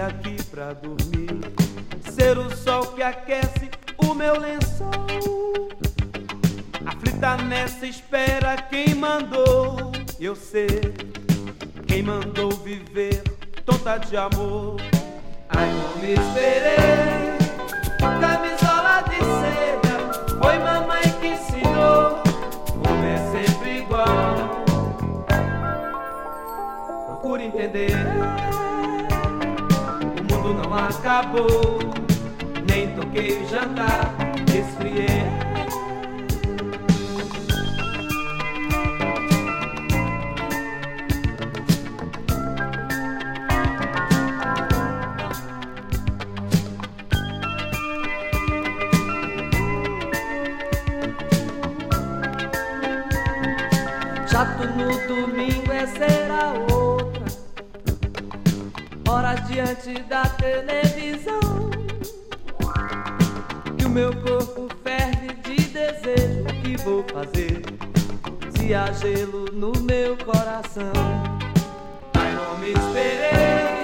aqui pra dormir, ser o sol que aquece o meu lençol. Aflita nessa espera, quem mandou eu ser, quem mandou viver tonta de amor. Ai, não me esperei, camisola de seda, foi mamãe que ensinou, como é sempre igual. Procure entender, o mundo não acabou, nem toquei o jantar, esfriei. Chato no domingo é ser a outra, hora diante da televisão, que o meu corpo ferve de desejo. O que vou fazer se há gelo no meu coração? Ai, não me esperei,